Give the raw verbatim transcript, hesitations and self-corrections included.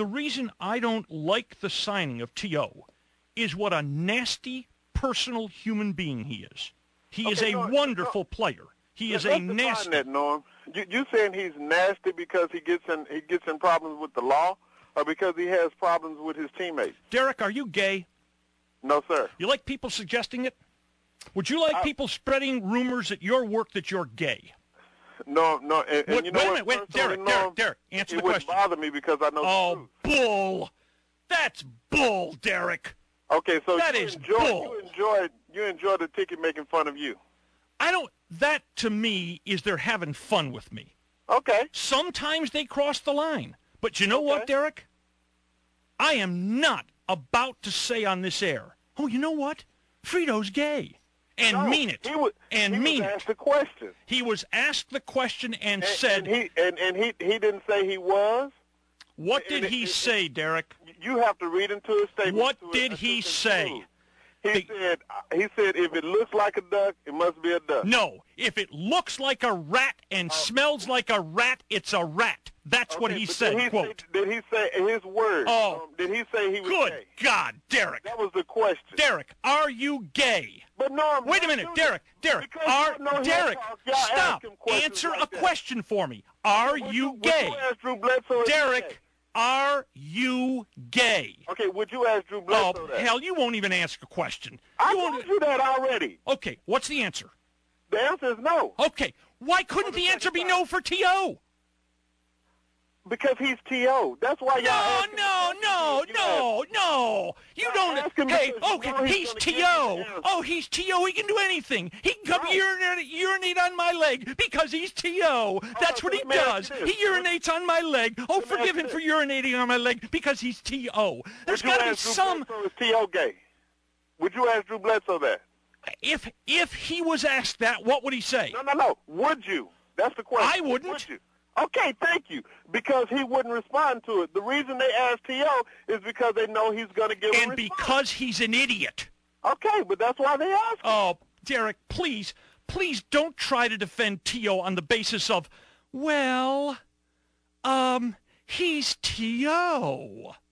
the reason I don't like the signing of T O is what a nasty, personal human being he is. He Okay, is a no, wonderful no. player. He Let's is a define nasty. that, Norm. You, you saying he's nasty because he gets in he gets in problems with the law, or because he has problems with his teammates? Derek, are you gay? No, sir. You like people suggesting it? Would you like I, people spreading rumors at your work that you're gay? No, no. And, and What, you know wait a what, minute, wait, Personally, Derek, Norm, Derek, Derek, answer it the wouldn't question. bother me because I know the Oh, truth. bull. That's bull, Derek. Okay, so That you is enjoy bull. you enjoy you enjoy the ticket making fun of you. I don't, that to me is they're having fun with me. Okay. Sometimes they cross the line. But you know Okay. what, Derek? I am not about to say on this air, oh, you know what? Frito's gay. And No, mean it. He was, and he mean was it. asked the question. He was asked the question and, And, said, and he and, and he he didn't say he was. what and did it- he it- say, Derek? You have to read into his statement. What to did it, he to say? conclude. He The- said he said if it looks like a duck, it must be a duck. No, if it looks like a rat and smells like a rat, it's a rat. That's what Okay, he but said, Did he quote. Say, did he say in his words? Oh. um, did he say he was Good gay? God, Derek. That was the question. Derek, are you gay? But no, I'm Wait a not minute, doing Derek, it. Derek, Because are, you know he'll Derek, talk. Y'all ask stop. him questions Answer like a that. question for me. Are Would you would gay? you ask Drew Bledsoe if he's Derek, gay? are you gay? Okay, would you ask Drew Bledsoe Oh, that? hell, you won't even ask a question. I You told won't. you that already. Okay, what's the answer? The answer is no. Okay, why couldn't For the the answer second be time. no for T O? Because he's T O. That's why y'all No, ask him no, the no, questions you no, no. You Y'all don't. ask him Hey, because you okay, know he's he's gonna give you T O. the answer. Oh, he's T O. He can do anything. He can come Right. urinate, urinate on my leg because he's T O. That's so what he let me ask does. you He this. urinates on my leg. Oh, Let me forgive ask you him for this. urinating on my leg because he's T O. There's Would you got to be ask Drew some. Bledsoe is T O gay? Would you ask Drew Bledsoe that? If if he was asked that, what would he say? No, no, no. Would you? That's the question. I wouldn't. Would you? Okay, thank you. Because he wouldn't respond to it. The reason they asked T O is because they know he's going to give a And response. because he's an idiot. Okay, but that's why they asked him. Oh, Derek, please, please don't try to defend T O on the basis of, well, um, he's T O